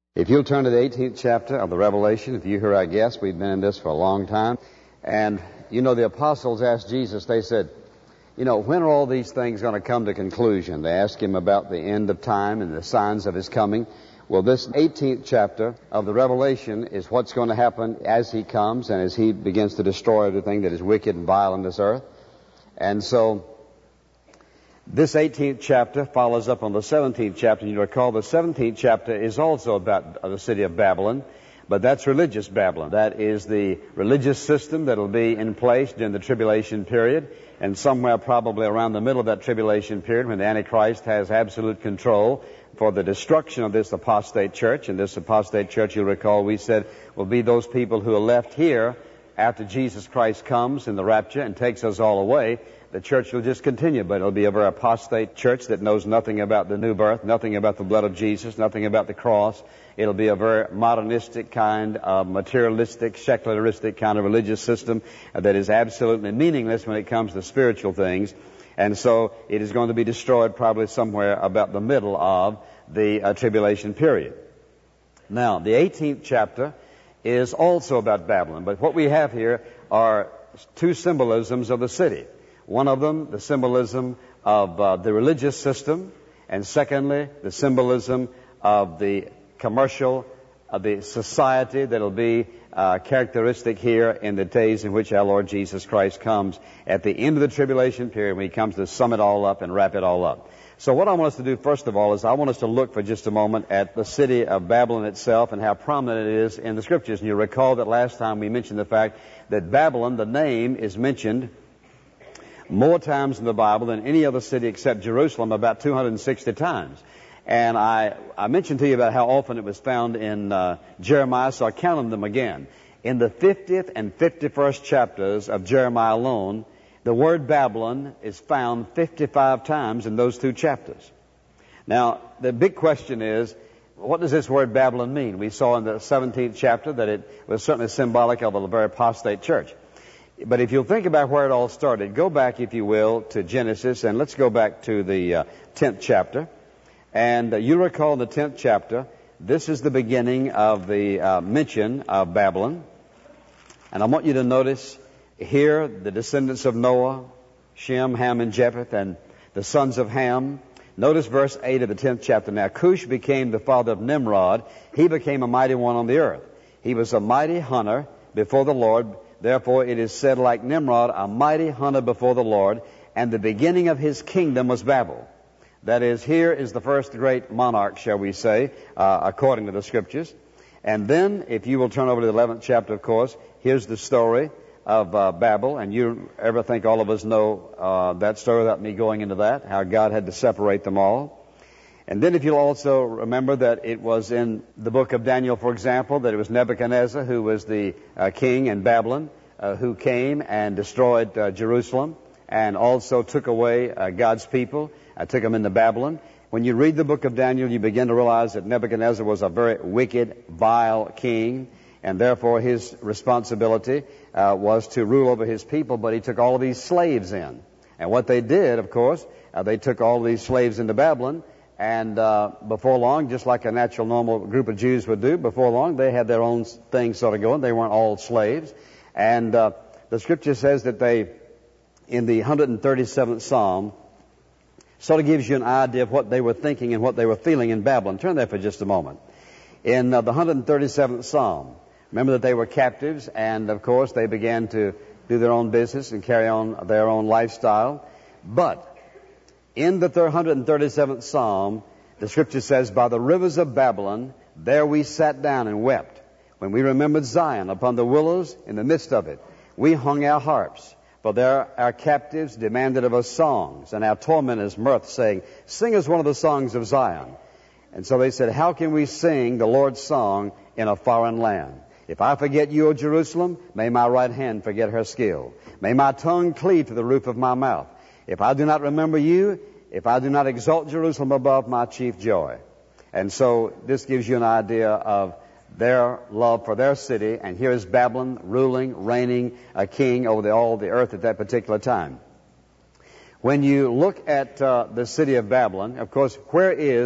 If you'll turn to the 18th chapter of the Revelation, if you're here, I guess, we've been in this for a long time. And, the apostles asked Jesus, they said, when are all these things going to come to conclusion? They asked him about the end of time and the signs of his coming. Well, this 18th chapter of the Revelation is what's going to happen as he comes and as he begins to destroy everything that is wicked and vile on this earth. And so, this 18th chapter follows up on the 17th chapter. You recall the 17th chapter is also about the city of Babylon, but that's religious Babylon. That is the religious system that will be in place during the tribulation period, and somewhere probably around the middle of that tribulation period when the Antichrist has absolute control for the destruction of this apostate church. And this apostate church, you'll recall, we said will be those people who are left here after Jesus Christ comes in the rapture and takes us all away. The church will just continue, but it'll be a very apostate church that knows nothing about the new birth, nothing about the blood of Jesus, nothing about the cross. It'll be a very modernistic kind of materialistic, secularistic kind of religious system that is absolutely meaningless when it comes to spiritual things. And so it is going to be destroyed probably somewhere about the middle of the tribulation period. Now, the 18th chapter is also about Babylon, but what we have here are two symbolisms of the city. One of them, the symbolism of the religious system, and secondly, the symbolism of the commercial, of the society that will be characteristic here in the days in which our Lord Jesus Christ comes at the end of the tribulation period, when he comes to sum it all up and wrap it all up. So what I want us to do first of all is I want us to look for just a moment at the city of Babylon itself and how prominent it is in the Scriptures. And you recall that last time we mentioned the fact that Babylon, the name, is mentioned more times in the Bible than any other city except Jerusalem, about 260 times. And I mentioned to you about how often it was found in Jeremiah, so I counted them again. In the 50th and 51st chapters of Jeremiah alone, the word Babylon is found 55 times in those two chapters. Now, the big question is, what does this word Babylon mean? We saw in the 17th chapter that it was certainly symbolic of a very apostate church. But if you'll think about where it all started, go back, if you will, to Genesis, and let's go back to the 10th chapter. And you recall in the 10th chapter, this is the beginning of the mention of Babylon. And I want you to notice here the descendants of Noah, Shem, Ham, and Japheth, and the sons of Ham. Notice verse 8 of the 10th chapter. Now Cush became the father of Nimrod. He became a mighty one on the earth. He was a mighty hunter before the Lord. Therefore it is said, like Nimrod, a mighty hunter before the Lord, and the beginning of his kingdom was Babel. That is, here is the first great monarch, shall we say, according to the Scriptures. And then, if you will turn over to the 11th chapter, of course, here's the story of Babel. And you ever think all of us know that story without me going into that, how God had to separate them all. And then if you'll also remember that it was in the book of Daniel, for example, that it was Nebuchadnezzar who was the king in Babylon, who came and destroyed Jerusalem and also took away God's people, took them into Babylon. When you read the book of Daniel, you begin to realize that Nebuchadnezzar was a very wicked, vile king, and therefore his responsibility was to rule over his people, but he took all of these slaves in. And what they did, of course, they took all these slaves into Babylon, and before long, just like a natural, normal group of Jews would do, before long they had their own thing sort of going. They weren't all slaves. And the Scripture says that they, in the 137th Psalm, sort of gives you an idea of what they were thinking and what they were feeling in Babylon. Turn there for just a moment. In the 137th Psalm, remember that they were captives, and of course they began to do their own business and carry on their own lifestyle. But in the 137th Psalm, the Scripture says, by the rivers of Babylon, there we sat down and wept. When we remembered Zion upon the willows in the midst of it, we hung our harps. For there our captives demanded of us songs, and our tormentors mirth, saying, sing us one of the songs of Zion. And so they said, how can we sing the Lord's song in a foreign land? If I forget you, O Jerusalem, may my right hand forget her skill. May my tongue cleave to the roof of my mouth. If I do not remember you, if I do not exalt Jerusalem above my chief joy. And so this gives you an idea of their love for their city, and here is Babylon ruling, reigning, a king over all the earth at that particular time. When you look at the city of Babylon, of course, where is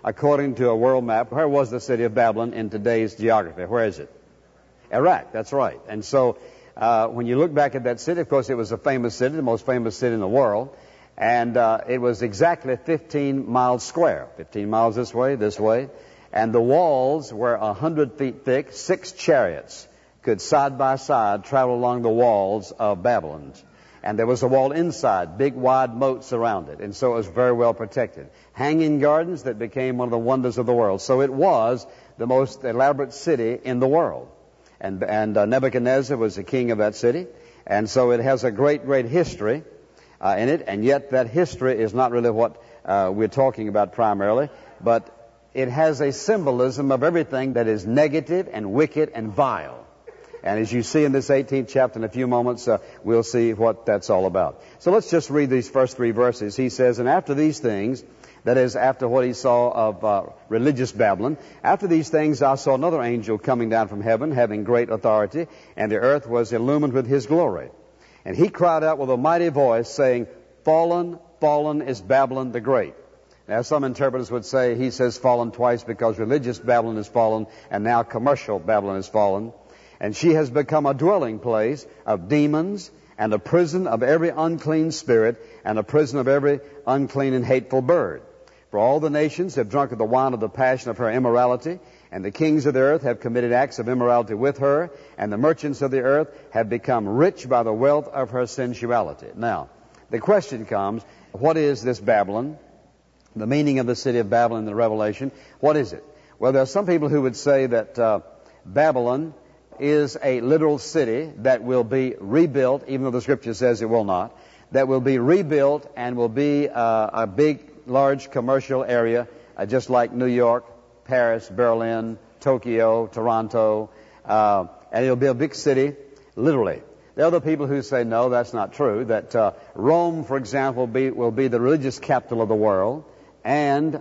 according to a world map, where was the city of Babylon in today's geography? Where is it? Iraq, that's right. And so when you look back at that city, of course, it was a famous city, the most famous city in the world, and it was exactly 15 miles square, 15 miles this way, and the walls were 100 feet thick. 6 chariots could side by side travel along the walls of Babylon. And there was a wall inside, big wide moats around it, and so it was very well protected. Hanging gardens that became one of the wonders of the world. So it was the most elaborate city in the world. And Nebuchadnezzar was the king of that city, and so it has a great history in it, and yet that history is not really what we're talking about primarily, but it has a symbolism of everything that is negative and wicked and vile. And as you see in this 18th chapter in a few moments, we'll see what that's all about. So let's just read these first 3 verses. He says, "And after these things," that is, after what he saw of religious Babylon, "after these things I saw another angel coming down from heaven, having great authority, and the earth was illumined with his glory. And he cried out with a mighty voice, saying, Fallen, fallen is Babylon the Great." Now, some interpreters would say he says fallen twice because religious Babylon is fallen, and now commercial Babylon is fallen. "And she has become a dwelling place of demons, and a prison of every unclean spirit, and a prison of every unclean and hateful bird. For all the nations have drunk of the wine of the passion of her immorality, and the kings of the earth have committed acts of immorality with her, and the merchants of the earth have become rich by the wealth of her sensuality." Now, the question comes, what is this Babylon? The meaning of the city of Babylon in the Revelation, what is it? Well, there are some people who would say that Babylon is a literal city that will be rebuilt, even though the Scripture says it will not, that will be rebuilt and will be a big, large commercial area, just like New York, Paris, Berlin, Tokyo, Toronto, and it'll be a big city, literally. There are other people who say, no, that's not true, that Rome, for example, will be the religious capital of the world, and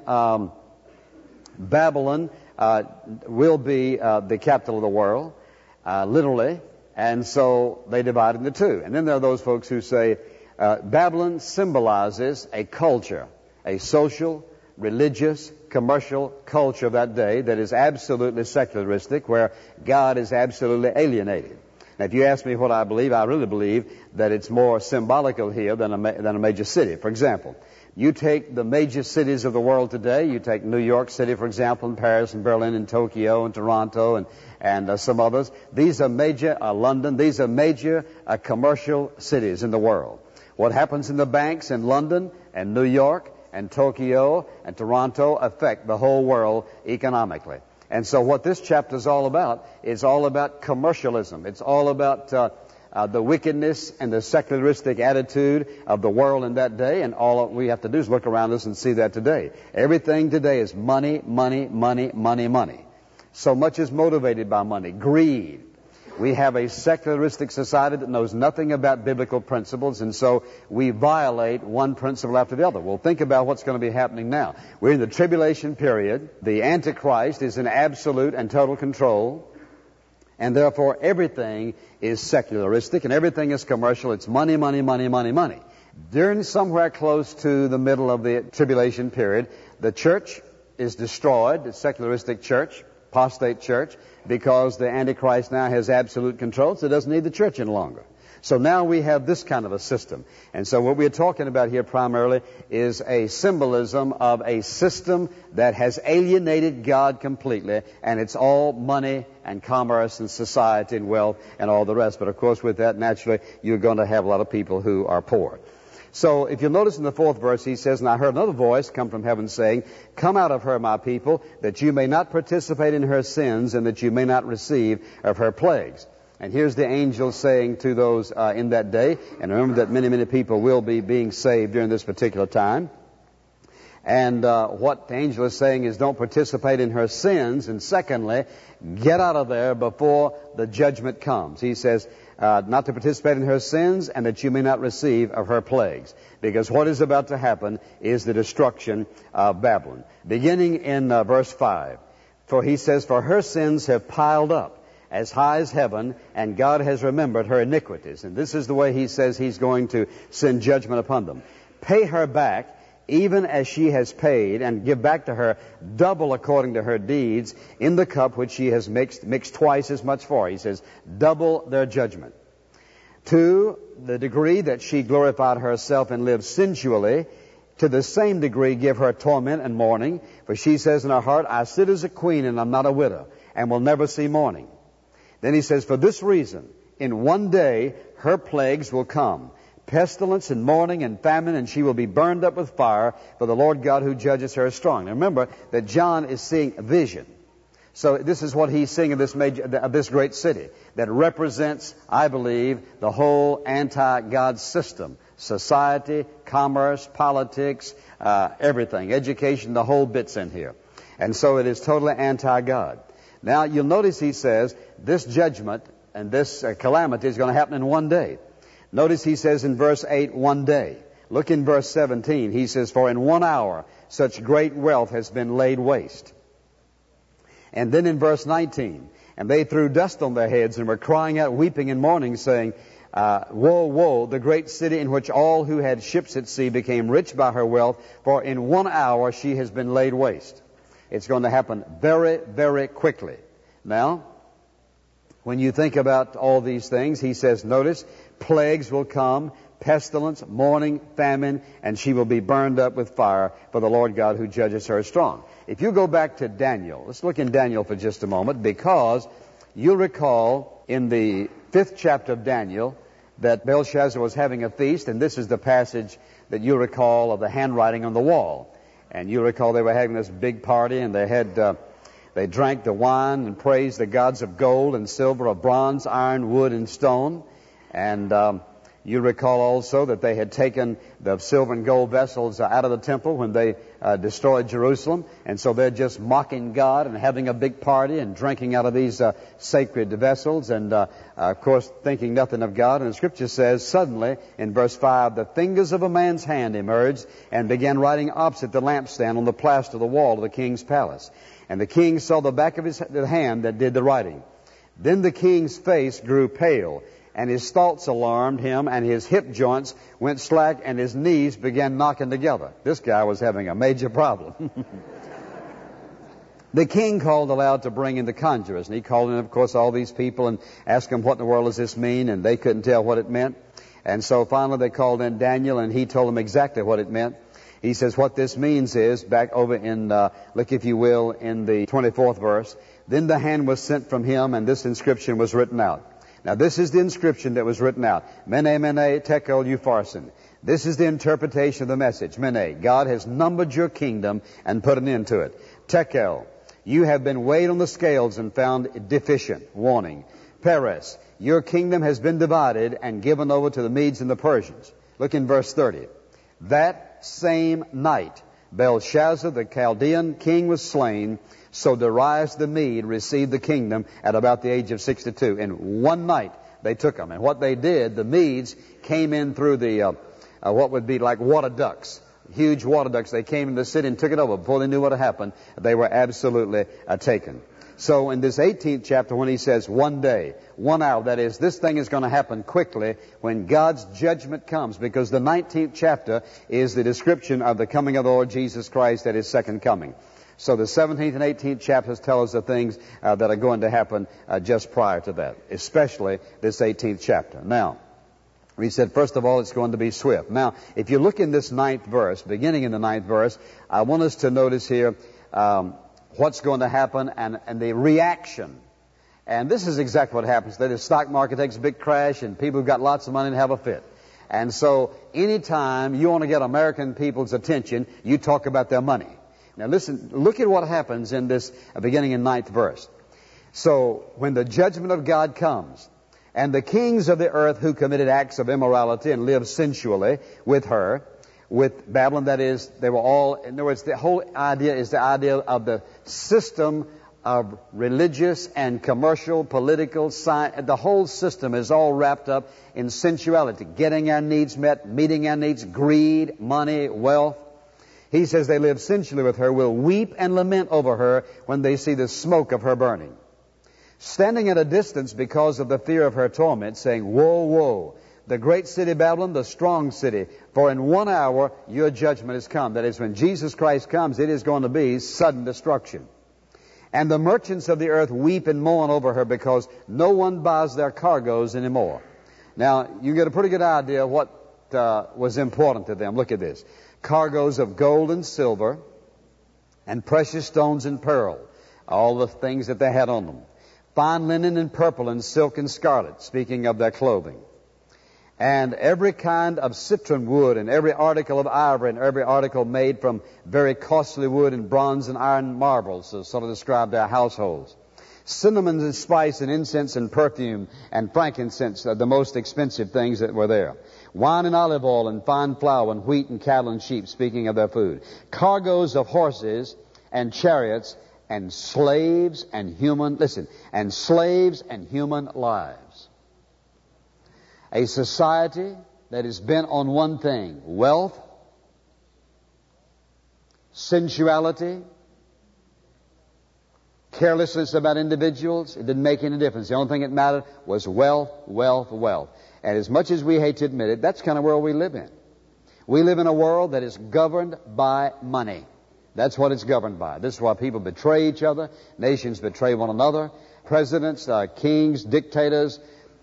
Babylon will be the capital of the world, literally, and so they divide into 2. And then there are those folks who say Babylon symbolizes a culture, a social, religious, commercial culture of that day that is absolutely secularistic, where God is absolutely alienated. Now, if you ask me what I believe, I really believe that it's more symbolical here than a major city. For example, you take the major cities of the world today, you take New York City, for example, and Paris and Berlin and Tokyo and Toronto and some others. These are major, London, these are major commercial cities in the world. What happens in the banks in London and New York and Tokyo and Toronto affect the whole world economically. And so what this chapter is all about commercialism. It's all about the wickedness and the secularistic attitude of the world in that day, and all we have to do is look around us and see that today. Everything today is money, money, money, money, money. So much is motivated by money. Greed. We have a secularistic society that knows nothing about biblical principles, and so we violate one principle after the other. Well, think about what's going to be happening now. We're in the tribulation period. The Antichrist is in absolute and total control, and therefore everything is secularistic and everything is commercial. It's money, money, money, money, money. During somewhere close to the middle of the tribulation period, the church is destroyed, the secularistic church, apostate church, because the Antichrist now has absolute control, so it doesn't need the church any longer. So now we have this kind of a system. And so what we're talking about here primarily is a symbolism of a system that has alienated God completely, and it's all money and commerce and society and wealth and all the rest. But of course with that, naturally, you're going to have a lot of people who are poor. So if you'll notice in the 4th verse, he says, "And I heard another voice come from heaven saying, Come out of her, my people, that you may not participate in her sins, and that you may not receive of her plagues." And here's the angel saying to those in that day, and remember that many, many people will be being saved during this particular time. And what the angel is saying is don't participate in her sins, and secondly, get out of there before the judgment comes. He says, not to participate in her sins, and that you may not receive of her plagues. Because what is about to happen is the destruction of Babylon. Beginning in verse 5, for he says, "For her sins have piled up as high as heaven, and God has remembered her iniquities." And this is the way he says he's going to send judgment upon them. "Pay her back, even as she has paid, and give back to her double according to her deeds in the cup which she has mixed twice as much for. He says, double their judgment. To the degree that she glorified herself and lived sensually, to the same degree give her torment and mourning. For she says in her heart, I sit as a queen and I'm not a widow, and will never see mourning. Then he says, for this reason, in one day her plagues will come, pestilence and mourning and famine, and she will be burned up with fire, for the Lord God who judges her is strong. Now remember that John is seeing a vision. So this is what he's seeing of this great city that represents, I believe, the whole anti-God system. Society, commerce, politics, everything. Education, the whole bit's in here. And so it is totally anti-God. Now you'll notice he says this judgment and this calamity is going to happen in one day. Notice he says in verse 8, one day. Look in verse 17. He says, for in 1 hour such great wealth has been laid waste. And then in verse 19, and they threw dust on their heads and were crying out, weeping and mourning, saying, woe, woe, the great city in which all who had ships at sea became rich by her wealth, for in 1 hour she has been laid waste. It's going to happen very, very quickly. Now, when you think about all these things, he says, notice, plagues will come, pestilence, mourning, famine, and she will be burned up with fire, for the Lord God who judges her is strong. If you go back to Daniel, let's look in Daniel for just a moment, because you'll recall in the 5th chapter of Daniel that Belshazzar was having a feast, and this is the passage that you recall of the handwriting on the wall. And you recall they were having this big party, and they drank the wine and praised the gods of gold and silver, of bronze, iron, wood, and stone. And you recall also that they had taken the silver and gold vessels out of the temple when they destroyed Jerusalem. And so they're just mocking God and having a big party and drinking out of these sacred vessels and, of course, thinking nothing of God. And the Scripture says, suddenly, in verse 5, the fingers of a man's hand emerged and began writing opposite the lampstand on the plaster of the wall of the king's palace. And the king saw the back of the hand that did the writing. Then the king's face grew pale, and his thoughts alarmed him, and his hip joints went slack, and his knees began knocking together. This guy was having a major problem. The king called aloud to bring in the conjurers, and he called in, of course, all these people and asked them, what in the world does this mean? And they couldn't tell what it meant. And so finally they called in Daniel, and he told them exactly what it meant. He says what this means is, back over in, look if you will, in the 24th verse, then the hand was sent from him, and this inscription was written out. Now this is the inscription that was written out. Mene, mene, tekel, upharsin. This is the interpretation of the message. Mene, God has numbered your kingdom and put an end to it. Tekel, you have been weighed on the scales and found deficient. Warning. Peres, your kingdom has been divided and given over to the Medes and the Persians. Look in verse 30. That same night, Belshazzar, the Chaldean king, was slain. So Darius the Mede received the kingdom at about the age of 62. In one night, they took him. And what they did, the Medes came in through the, what would be like water ducts, huge water ducts. They came into the city and took it over. Before they knew what had happened, they were absolutely taken. So in this 18th chapter, when he says 1 day, 1 hour, that is, this thing is going to happen quickly when God's judgment comes, because the 19th chapter is the description of the coming of the Lord Jesus Christ at His second coming. So the 17th and 18th chapters tell us the things that are going to happen just prior to that, especially this 18th chapter. Now, we said, first of all, it's going to be swift. Now, if you look in this 9th verse, beginning in the 9th verse, I want us to notice here what's going to happen and the reaction. And this is exactly what happens. The stock market takes a big crash and people who've got lots of money have a fit. And so anytime you want to get American people's attention, you talk about their money. Now listen, look at what happens in this beginning in 9th verse. So when the judgment of God comes, and the kings of the earth who committed acts of immorality and lived sensually with her, with Babylon, that is, they were all, in other words, the whole idea is the idea of the system of religious and commercial, political, science. The whole system is all wrapped up in sensuality, getting our needs met, meeting our needs, greed, money, wealth. He says they live sensually with her, will weep and lament over her when they see the smoke of her burning. Standing at a distance because of the fear of her torment, saying, woe, woe, the great city Babylon, the strong city. For in 1 hour your judgment has come. That is, when Jesus Christ comes, it is going to be sudden destruction. And the merchants of the earth weep and mourn over her because no one buys their cargoes anymore. Now, you get a pretty good idea of what was important to them. Look at this. Cargoes of gold and silver and precious stones and pearl, all the things that they had on them. Fine linen and purple and silk and scarlet, speaking of their clothing. And every kind of citron wood and every article of ivory and every article made from very costly wood and bronze and iron marbles, to sort of describe their households. Cinnamon and spice and incense and perfume and frankincense are the most expensive things that were there. Wine and olive oil and fine flour and wheat and cattle and sheep, speaking of their food. Cargoes of horses and chariots and slaves and human lives. A society that is bent on one thing: wealth, sensuality, carelessness about individuals. It didn't make any difference. The only thing that mattered was wealth, wealth, wealth. And as much as we hate to admit it, that's the kind of world we live in. We live in a world that is governed by money. That's what it's governed by. This is why people betray each other. Nations betray one another. Presidents, kings, dictators,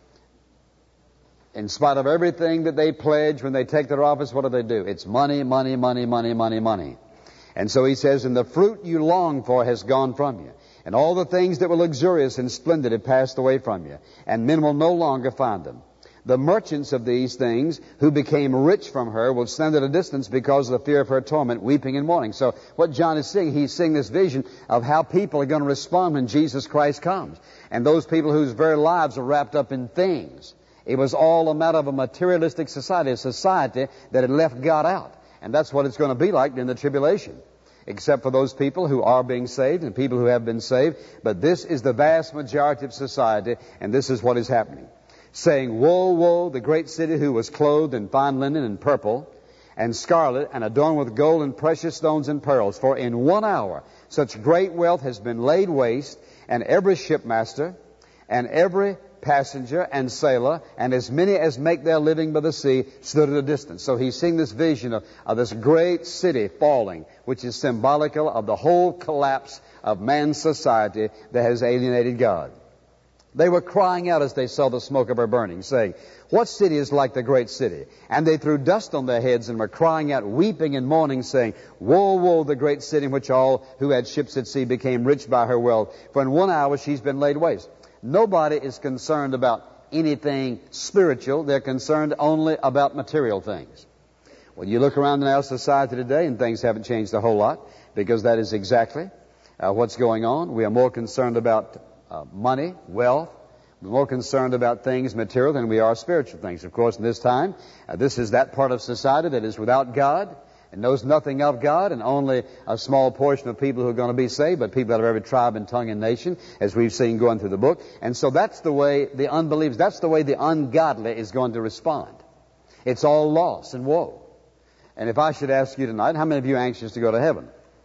in spite of everything that they pledge when they take their office, what do? It's money, money, money, money, money, money. And so he says, and the fruit you long for has gone from you. And all the things that were luxurious and splendid have passed away from you. And men will no longer find them. The merchants of these things who became rich from her will stand at a distance because of the fear of her torment, weeping and mourning. So what John is seeing, he's seeing this vision of how people are going to respond when Jesus Christ comes. And those people whose very lives are wrapped up in things. It was all a matter of a materialistic society, a society that had left God out. And that's what it's going to be like in the tribulation. Except for those people who are being saved and people who have been saved. But this is the vast majority of society, and this is what is happening. Saying, woe, woe, the great city who was clothed in fine linen and purple and scarlet and adorned with gold and precious stones and pearls. For in 1 hour such great wealth has been laid waste, and every shipmaster and every passenger and sailor and as many as make their living by the sea stood at a distance. So he's seeing this vision of this great city falling, which is symbolical of the whole collapse of man's society that has alienated God. They were crying out as they saw the smoke of her burning, saying, what city is like the great city? And they threw dust on their heads and were crying out, weeping and mourning, saying, woe, woe, the great city in which all who had ships at sea became rich by her wealth. For in 1 hour she's been laid waste. Nobody is concerned about anything spiritual. They're concerned only about material things. When you look around in our society today, and things haven't changed a whole lot, because that is exactly what's going on. We are more concerned about money, wealth. We're more concerned about things material than we are spiritual things. Of course, in this time, this is that part of society that is without God and knows nothing of God, and only a small portion of people who are going to be saved, but people out of every tribe and tongue and nation, as we've seen going through the book. And so that's the way the unbelievers, that's the way the ungodly is going to respond. It's all loss and woe. And if I should ask you tonight, how many of you are anxious to go to heaven?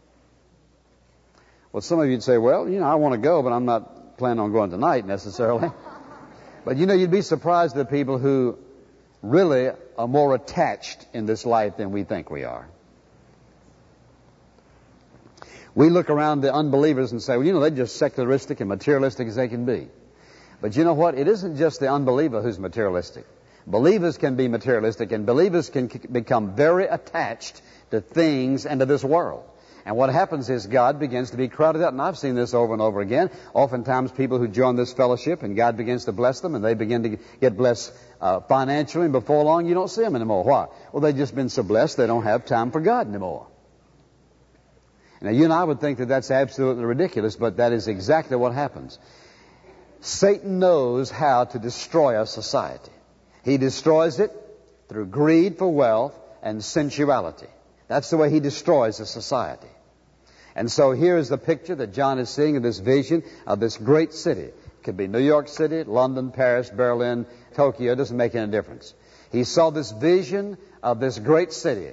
Well, some of you would say, well, I want to go, but I'm not planning on going tonight necessarily. But you'd be surprised at the people who really are more attached in this life than we think we are. We look around the unbelievers and say, well, they're just secularistic and materialistic as they can be. But you know what? It isn't just the unbeliever who's materialistic. Believers can be materialistic, and believers can become very attached to things and to this world. And what happens is God begins to be crowded out. And I've seen this over and over again. Oftentimes people who join this fellowship and God begins to bless them and they begin to get blessed financially, and before long you don't see them anymore. Why? Well, they've just been so blessed they don't have time for God anymore. Now, you and I would think that that's absolutely ridiculous, but that is exactly what happens. Satan knows how to destroy a society. He destroys it through greed for wealth and sensuality. That's the way he destroys a society. And so here is the picture that John is seeing of this vision of this great city. It could be New York City, London, Paris, Berlin, Tokyo. It doesn't make any difference. He saw this vision of this great city,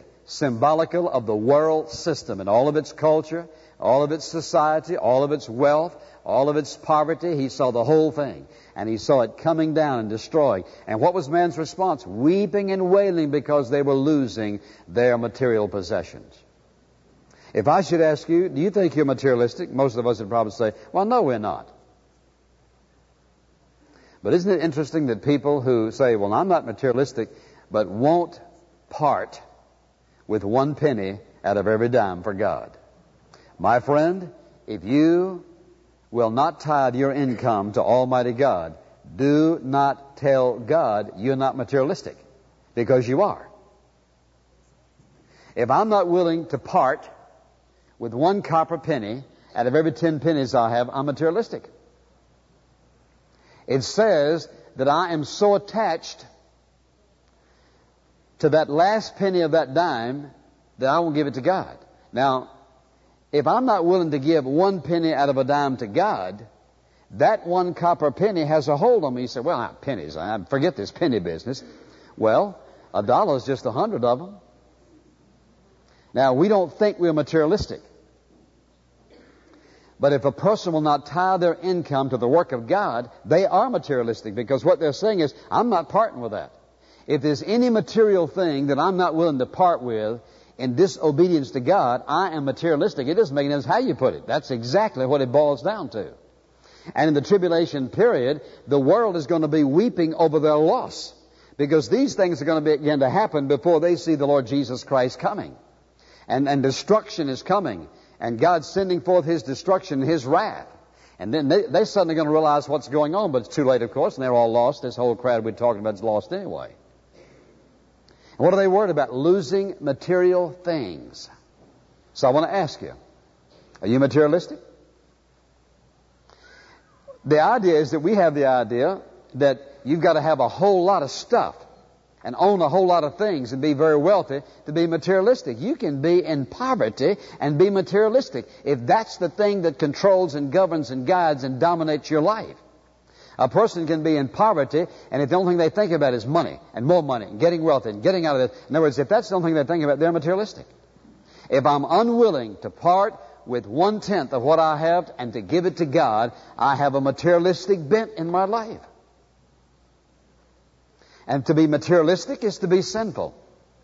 symbolical of the world system and all of its culture, all of its society, all of its wealth, all of its poverty. He saw the whole thing. And he saw it coming down and destroying. And what was man's response? Weeping and wailing because they were losing their material possessions. If I should ask you, do you think you're materialistic? Most of us would probably say, well, no, we're not. But isn't it interesting that people who say, well, I'm not materialistic, but won't part with 1 penny out of every dime for God? My friend, if you will not tithe your income to Almighty God, do not tell God you're not materialistic, because you are. If I'm not willing to part with 1 copper penny out of every 10 pennies I have, I'm materialistic. It says that I am so attached to that last penny of that dime that I won't give it to God. Now, if I'm not willing to give 1 penny out of a dime to God, that 1 copper penny has a hold on me. You say, well, pennies, I forget this penny business. Well, $1 is just 100 of them. Now, we don't think we're materialistic. But if a person will not tie their income to the work of God, they are materialistic, because what they're saying is, I'm not parting with that. If there's any material thing that I'm not willing to part with in disobedience to God, I am materialistic. It doesn't make any difference how you put it. That's exactly what it boils down to. And in the tribulation period, the world is going to be weeping over their loss, because these things are going to begin to happen before they see the Lord Jesus Christ coming. And destruction is coming. And God's sending forth His destruction and His wrath. And then they're suddenly going to realize what's going on, but it's too late, of course, and they're all lost. This whole crowd we're talking about is lost anyway. And what are they worried about? Losing material things. So I want to ask you, are you materialistic? The idea is that we have the idea that you've got to have a whole lot of stuff and own a whole lot of things and be very wealthy to be materialistic. You can be in poverty and be materialistic if that's the thing that controls and governs and guides and dominates your life. A person can be in poverty, and if the only thing they think about is money and more money and getting wealthy and getting out of it. In other words, if that's the only thing they think about, they're materialistic. If I'm unwilling to part with 1/10 of what I have and to give it to God, I have a materialistic bent in my life. And to be materialistic is to be sinful.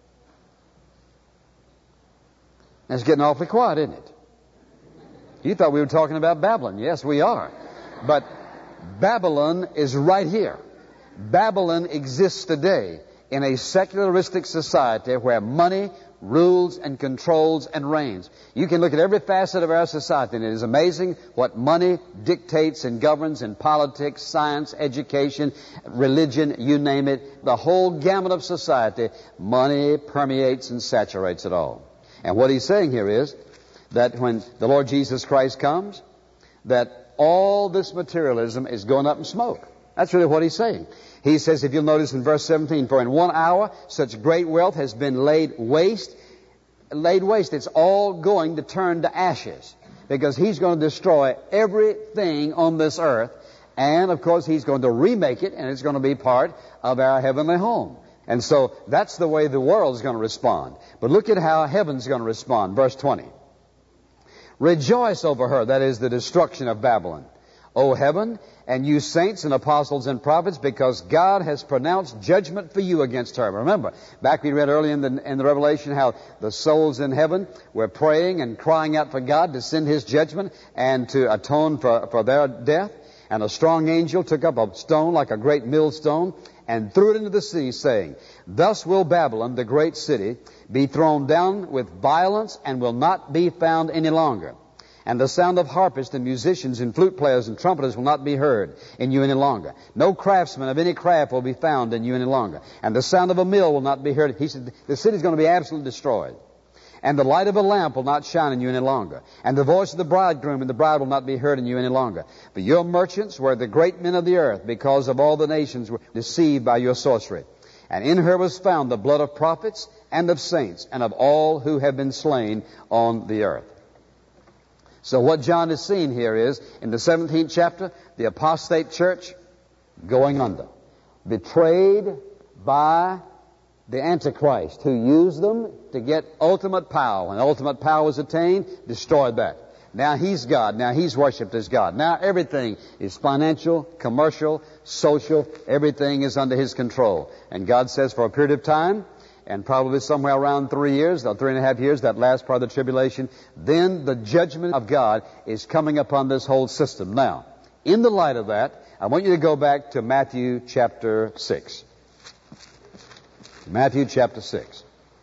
It's getting awfully quiet, isn't it? You thought we were talking about Babylon. Yes, we are. But Babylon is right here. Babylon exists today in a secularistic society where money rules and controls and reigns. You can look at every facet of our society, and it is amazing what money dictates and governs in politics, science, education, religion, you name it. The whole gamut of society, money permeates and saturates it all. And what he's saying here is that when the Lord Jesus Christ comes, that all this materialism is going up in smoke. That's really what he's saying. He says, if you'll notice in verse 17, for in 1 hour such great wealth has been laid waste. It's all going to turn to ashes, because He's going to destroy everything on this earth. And, of course, He's going to remake it, and it's going to be part of our heavenly home. And so that's the way the world is going to respond. But look at how heaven's going to respond. Verse 20. Rejoice over her, that is the destruction of Babylon, O heaven, and you saints and apostles and prophets, because God has pronounced judgment for you against her. Remember, back we read earlier in the Revelation how the souls in heaven were praying and crying out for God to send His judgment and to atone for their death. And a strong angel took up a stone like a great millstone and threw it into the sea, saying, Thus will Babylon, the great city, be thrown down with violence and will not be found any longer. And the sound of harpists and musicians and flute players and trumpeters will not be heard in you any longer. No craftsman of any craft will be found in you any longer. And the sound of a mill will not be heard. He said, the city is going to be absolutely destroyed. And the light of a lamp will not shine in you any longer. And the voice of the bridegroom and the bride will not be heard in you any longer. For your merchants were the great men of the earth, because of all the nations were deceived by your sorcery. And in her was found the blood of prophets and of saints and of all who have been slain on the earth. So what John is seeing here is, in the 17th chapter, the apostate church going under, betrayed by the Antichrist, who used them to get ultimate power. When ultimate power was attained, destroyed that. Now he's God. Now he's worshipped as God. Now everything is financial, commercial, social. Everything is under his control. And God says for a period of time, and probably somewhere around 3 years, or 3.5 years, that last part of the tribulation, then the judgment of God is coming upon this whole system. Now, in the light of that, I want you to go back to Matthew chapter 6. Matthew chapter 6.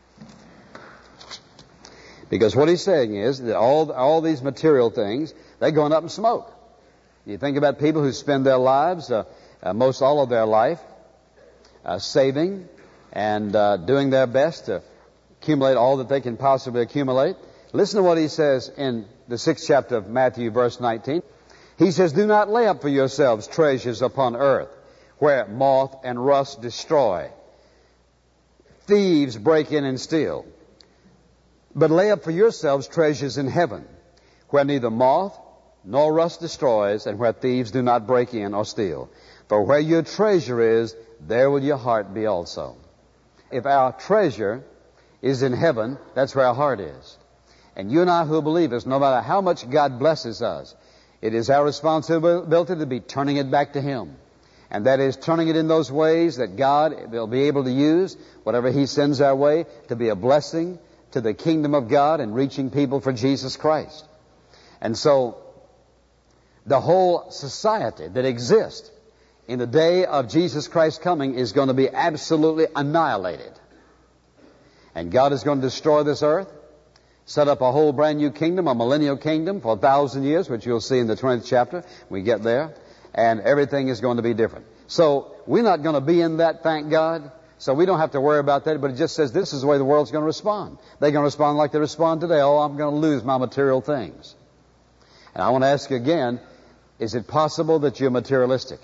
Because what he's saying is that all these material things, they're going up in smoke. You think about people who spend their lives, most all of their life, saving and doing their best to accumulate all that they can possibly accumulate. Listen to what he says in the 6th chapter of Matthew, verse 19. He says, "Do not lay up for yourselves treasures upon earth, where moth and rust destroy, thieves break in and steal. But lay up for yourselves treasures in heaven, where neither moth nor rust destroys, and where thieves do not break in or steal. For where your treasure is, there will your heart be also." If our treasure is in heaven, that's where our heart is. And you and I who are believers, no matter how much God blesses us, it is our responsibility to be turning it back to Him. And that is turning it in those ways that God will be able to use, whatever He sends our way, to be a blessing to the kingdom of God and reaching people for Jesus Christ. And so, the whole society that exists in the day of Jesus Christ's coming is going to be absolutely annihilated. And God is going to destroy this earth, set up a whole brand new kingdom, a millennial kingdom for 1,000 years, which you'll see in the 20th chapter when we get there, and everything is going to be different. So, we're not going to be in that, thank God. So we don't have to worry about that, but it just says this is the way the world's going to respond. They're going to respond like they respond today. Oh, I'm going to lose my material things. And I want to ask you again, is it possible that you're materialistic?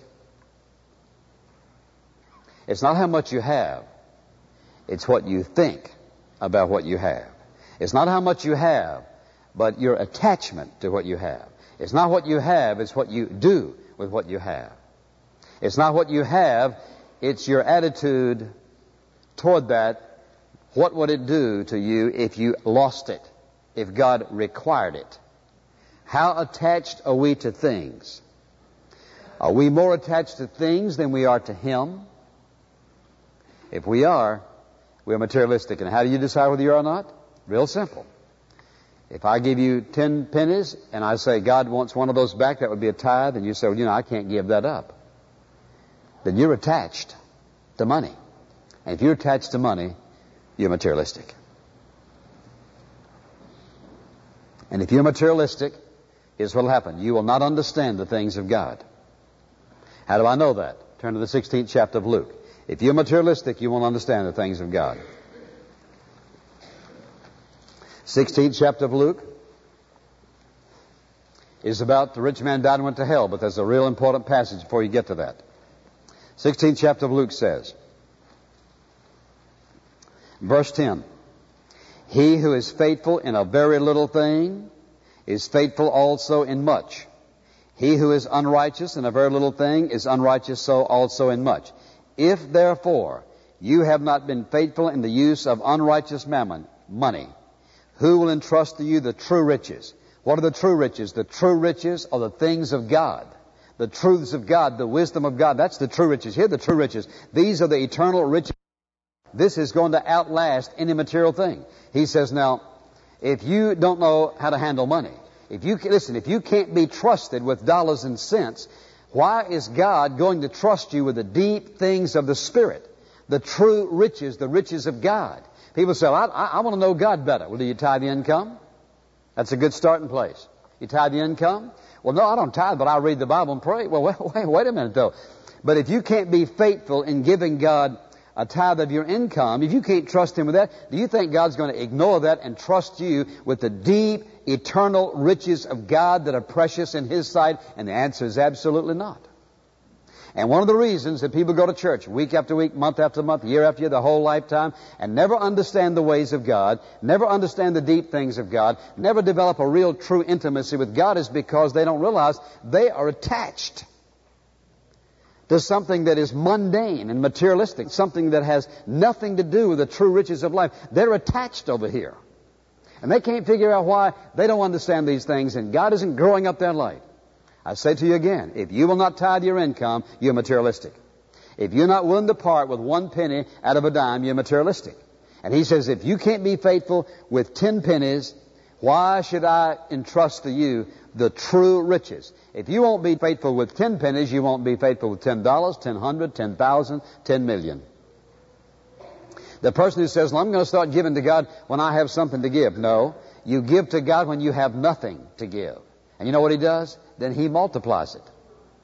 It's not how much you have. It's what you think about what you have. It's not how much you have, but your attachment to what you have. It's not what you have, it's what you do with what you have. It's not what you have, it's your attitude toward that. What would it do to you if you lost it, if God required it? How attached are we to things? Are we more attached to things than we are to Him? If we are, we're materialistic. And how do you decide whether you are or not? Real simple. If I give you 10 pennies and I say God wants one of those back, that would be a tithe, and you say, well, I can't give that up. Then you're attached to money. And if you're attached to money, you're materialistic. And if you're materialistic, here's what will happen. You will not understand the things of God. How do I know that? Turn to the 16th chapter of Luke. If you're materialistic, you won't understand the things of God. 16th chapter of Luke is about the rich man died and went to hell, but there's a real important passage before you get to that. 16th chapter of Luke says, verse 10, "He who is faithful in a very little thing is faithful also in much. He who is unrighteous in a very little thing is unrighteous so also in much. If therefore you have not been faithful in the use of unrighteous mammon, money, who will entrust to you the true riches?" What are the true riches? The true riches are the things of God. The truths of God, the wisdom of God. That's the true riches. Here are the true riches. These are the eternal riches. This is going to outlast any material thing. He says, now, if you don't know how to handle money, if you can't be trusted with dollars and cents, why is God going to trust you with the deep things of the Spirit, the true riches, the riches of God? People say, I want to know God better. Well, do you tithe the income? That's a good starting place. You tithe the income? Well, no, I don't tithe, but I read the Bible and pray. Well, wait a minute, though. But if you can't be faithful in giving God a tithe of your income, if you can't trust Him with that, do you think God's going to ignore that and trust you with the deep, eternal riches of God that are precious in His sight? And the answer is absolutely not. And one of the reasons that people go to church week after week, month after month, year after year, their whole lifetime, and never understand the ways of God, never understand the deep things of God, never develop a real true intimacy with God, is because they don't realize they are attached to something that is mundane and materialistic, something that has nothing to do with the true riches of life. They're attached over here. And they can't figure out why. They don't understand these things, and God isn't growing up their light. I say to you again, if you will not tithe your income, you're materialistic. If you're not willing to part with 1 penny out of a dime, you're materialistic. And he says, if you can't be faithful with 10 pennies, why should I entrust to you the true riches? If you won't be faithful with 10 pennies, you won't be faithful with $10, $100, 10,000, 10 million. The person who says, well, I'm going to start giving to God when I have something to give. No, you give to God when you have nothing to give. And you know what he does? Then he multiplies it.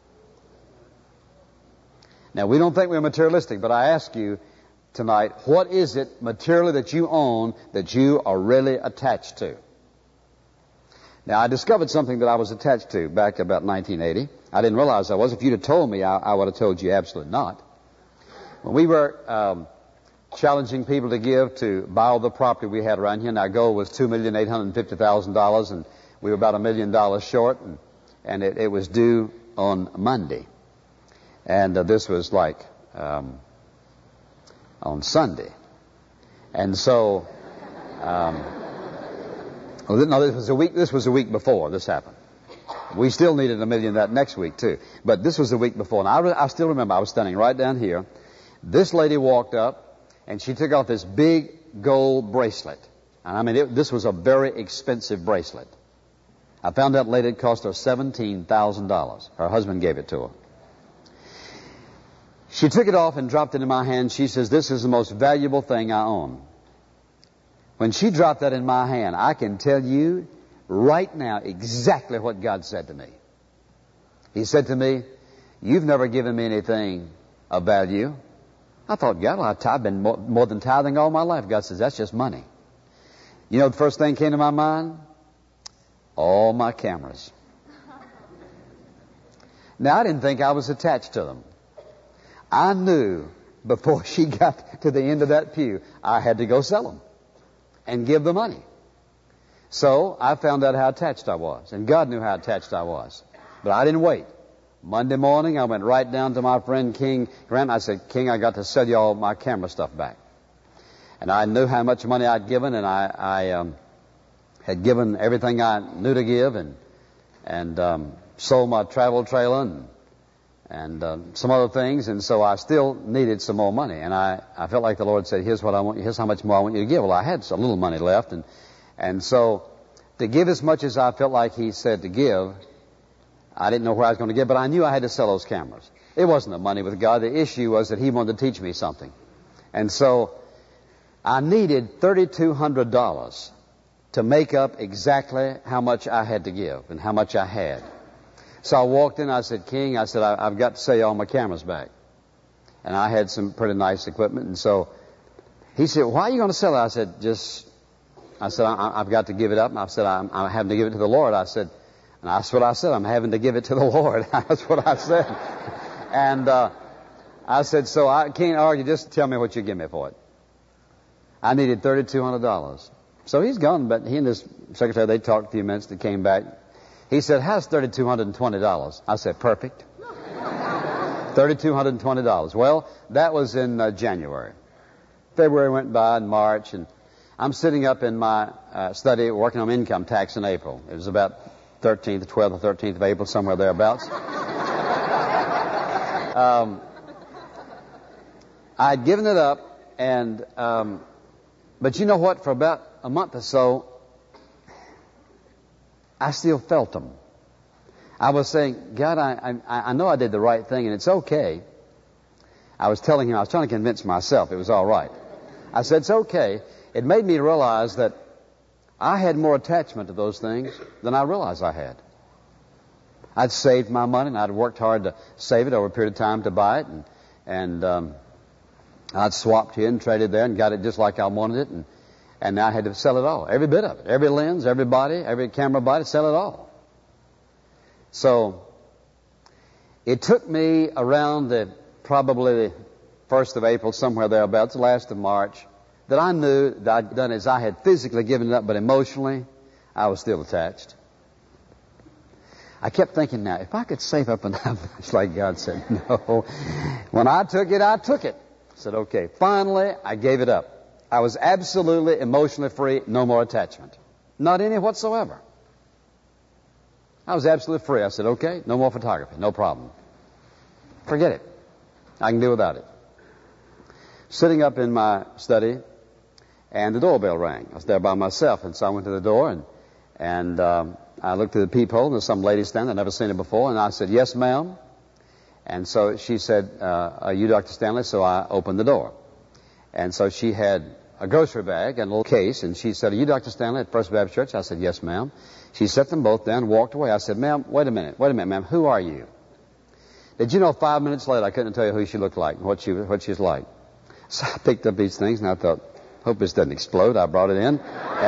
Now, we don't think we're materialistic, but I ask you tonight, what is it materially that you own that you are really attached to? Now, I discovered something that I was attached to back about 1980. I didn't realize I was. If you'd have told me, I would have told you absolutely not. When we were challenging people to give to buy all the property we had around here, and our goal was $2,850,000, and we were about $1 million short, and it was due on Monday. And this was like on Sunday. And so, no, this was a week before this happened. We still needed $1 million that next week too. But this was the week before. And I still remember, I was standing right down here. This lady walked up, and she took off this big gold bracelet. And I mean, this was a very expensive bracelet. I found out later it cost her $17,000. Her husband gave it to her. She took it off and dropped it in my hand. She says, this is the most valuable thing I own. When she dropped that in my hand, I can tell you right now exactly what God said to me. He said to me, you've never given me anything of value. I thought, God, I've been more than tithing all my life. God says, that's just money. You know, the first thing came to my mind? All my cameras. Now, I didn't think I was attached to them. I knew before she got to the end of that pew, I had to go sell them and give the money. So I found out how attached I was, and God knew how attached I was. But I didn't wait. Monday morning, I went right down to my friend King Grant. I said, King, I got to sell you all my camera stuff back. And I knew how much money I'd given, and I had given everything I knew to give, and sold my travel trailer and some other things, and so I still needed some more money. And I felt like the Lord said, here's how much more I want you to give. Well, I had a little money left, and so to give as much as I felt like He said to give, I didn't know where I was going to get, but I knew I had to sell those cameras. It wasn't the money with God. The issue was that He wanted to teach me something. And so I needed $3,200 to make up exactly how much I had to give and how much I had. So I walked in, I said, King, I've got to sell you all my cameras back. And I had some pretty nice equipment. And so he said, why are you going to sell it? I said, I've got to give it up. And I said, I'm having to give it to the Lord. I said, and that's what I said, I'm having to give it to the Lord. That's what I said. And I said, so I can't argue, just tell me what you give me for it. I needed $3,200. So he's gone, but he and his secretary, they talked a few minutes, they came back. He said, how's $3,220? I said, perfect. $3,220. Well, that was in January. February went by, and March, and I'm sitting up in my study working on income tax in April. It was about 12th or 13th of April, somewhere thereabouts. I'd given it up, and but you know what? For about a month or so, I still felt them. I was saying, God, I know I did the right thing, and it's okay. I was telling Him, I was trying to convince myself it was all right. I said, it's okay. It made me realize that I had more attachment to those things than I realized I had. I'd saved my money, and I'd worked hard to save it over a period of time to buy it, and I'd swapped here and traded there and got it just like I wanted it, and now I had to sell it all, every bit of it, every lens, every body, every camera body, sell it all. So it took me around probably the 1st of April, somewhere thereabouts, the last of March, that I knew that I'd done as I had physically given it up, but emotionally, I was still attached. I kept thinking, now, if I could save up enough, it's like God said, no. When I took it, I took it. I said, okay. Finally, I gave it up. I was absolutely emotionally free, no more attachment. Not any whatsoever. I was absolutely free. I said, okay, no more photography, no problem. Forget it. I can do without it. Sitting up in my study, and the doorbell rang. I was there by myself, and so I went to the door, and I looked through the peephole, and there's some lady standing. I'd never seen her before, and I said, yes, ma'am. And so she said, are you Dr. Stanley? So I opened the door. And so she had a grocery bag and a little case, and she said, are you Dr. Stanley at First Baptist Church? I said, yes, ma'am. She set them both down and walked away. I said, ma'am, wait a minute, ma'am, who are you? Did you know 5 minutes later I couldn't tell you who she looked like and what she was like? So I picked up these things, and I thought, hope this doesn't explode. I brought it in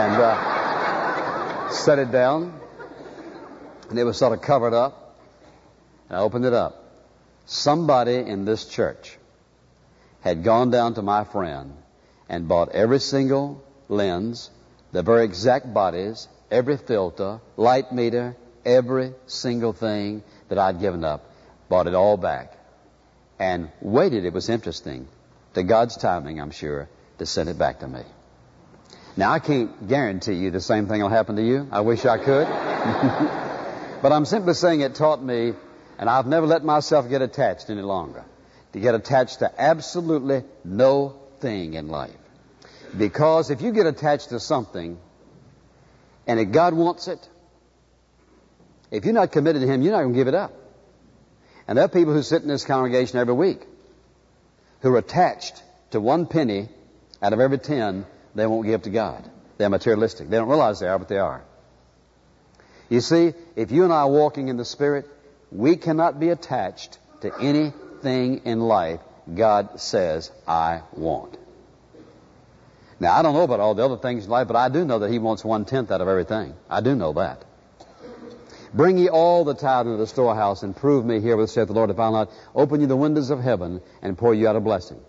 and set it down, and it was sort of covered up, and I opened it up. Somebody in this church had gone down to my friend and bought every single lens, the very exact bodies, every filter, light meter, every single thing that I'd given up, bought it all back, and waited, it was interesting, to God's timing, I'm sure, to send it back to me. Now, I can't guarantee you the same thing will happen to you. I wish I could. But I'm simply saying it taught me, and I've never let myself get attached any longer, to get attached to absolutely no thing in life. Because if you get attached to something, and if God wants it, if you're not committed to Him, you're not going to give it up. And there are people who sit in this congregation every week who are attached to 1 penny out of every 10 they won't give to God. They're materialistic. They don't realize they are, but they are. You see, if you and I are walking in the Spirit, we cannot be attached to anything in life God says, I want. Now, I don't know about all the other things in life, but I do know that He wants 1/10 out of everything. I do know that. Bring ye all the tithe into the storehouse, and prove me here, saith the Lord, if I'll not open you the windows of heaven and pour you out a blessing.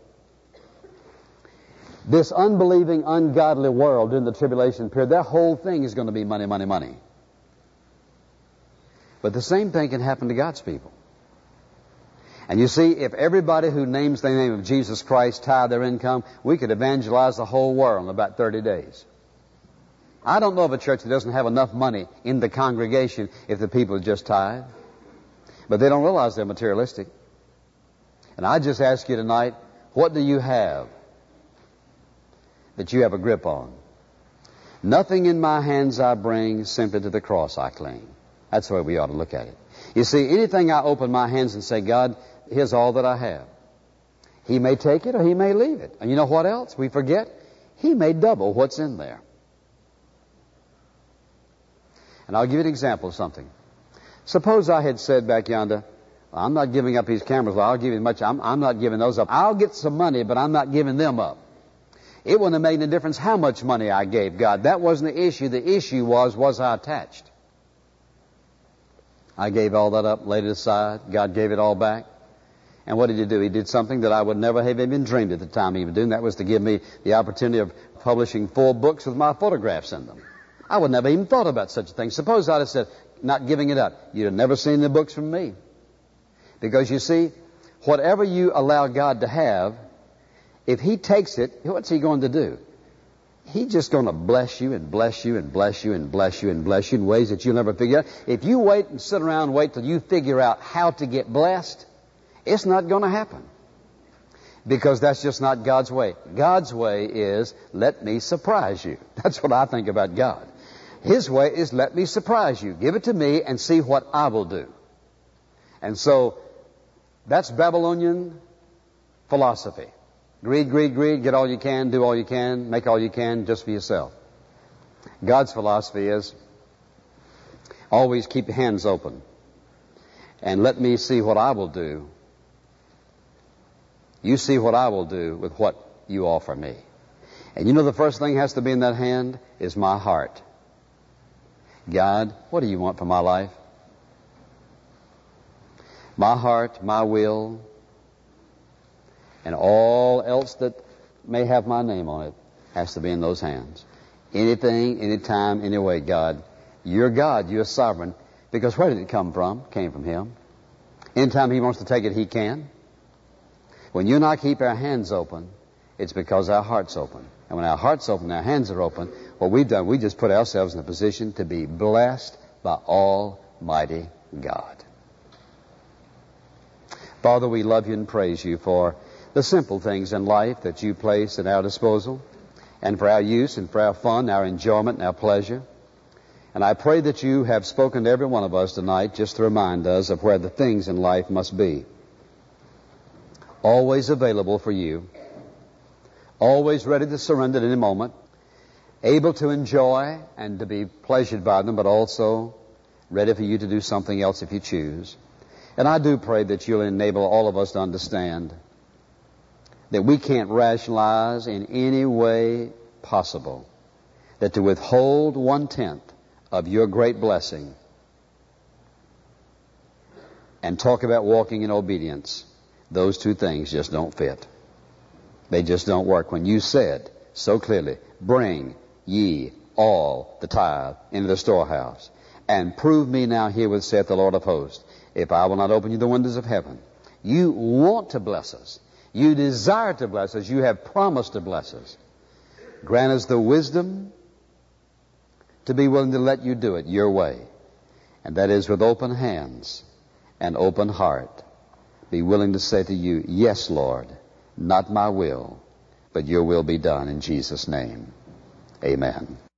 This unbelieving, ungodly world during the tribulation period, their whole thing is going to be money, money, money. But the same thing can happen to God's people. And you see, if everybody who names the name of Jesus Christ tithe their income, we could evangelize the whole world in about 30 days. I don't know of a church that doesn't have enough money in the congregation if the people just tithe. But they don't realize they're materialistic. And I just ask you tonight, what do you have that you have a grip on? Nothing in my hands I bring, simply to the cross I cling. That's the way we ought to look at it. You see, anything I open my hands and say, God, here's all that I have. He may take it or He may leave it. And you know what else? We forget. He may double what's in there. And I'll give you an example of something. Suppose I had said back yonder, I'm not giving up these cameras. Well, I'll give you much. I'm not giving those up. I'll get some money, but I'm not giving them up. It wouldn't have made any difference how much money I gave God. That wasn't the issue. The issue was I attached? I gave all that up, laid it aside. God gave it all back. And what did He do? He did something that I would never have even dreamed at the time He would do, and that was to give me the opportunity of publishing 4 books with my photographs in them. I would never even thought about such a thing. Suppose I'd have said, not giving it up. You'd have never seen the books from me. Because you see, whatever you allow God to have, if He takes it, what's He going to do? He's just going to bless you and bless you and bless you and bless you and bless you in ways that you'll never figure out. If you wait and sit around and wait till you figure out how to get blessed, it's not going to happen. Because that's just not God's way. God's way is, let me surprise you. That's what I think about God. His way is, let me surprise you. Give it to me and see what I will do. And so, that's Babylonian philosophy. Greed, greed, greed, get all you can, do all you can, make all you can just for yourself. God's philosophy is, always keep your hands open and let me see what I will do. You see what I will do with what you offer me. And you know the first thing has to be in that hand is my heart. God, what do you want for my life? My heart, my will, and all else that may have my name on it has to be in those hands. Anything, anytime, anyway, God. You're sovereign. Because where did it come from? It came from Him. Anytime He wants to take it, He can. When you and I keep our hands open, it's because our heart's open. And when our heart's open, our hands are open, what we've done, we just put ourselves in a position to be blessed by Almighty God. Father, we love you and praise you for the simple things in life that you place at our disposal, and for our use and for our fun, our enjoyment, and our pleasure. And I pray that you have spoken to every one of us tonight just to remind us of where the things in life must be. Always available for you, always ready to surrender at any moment, able to enjoy and to be pleasured by them, but also ready for you to do something else if you choose. And I do pray that you'll enable all of us to understand that we can't rationalize in any way possible that to withhold 1/10 of your great blessing and talk about walking in obedience, those two things just don't fit. They just don't work. When you said so clearly, bring ye all the tithe into the storehouse, and prove me now herewith, saith the Lord of hosts, if I will not open you the windows of heaven. You want to bless us. You desire to bless us. You have promised to bless us. Grant us the wisdom to be willing to let you do it your way. And that is with open hands and open heart. Be willing to say to you, yes, Lord, not my will, but your will be done in Jesus' name. Amen.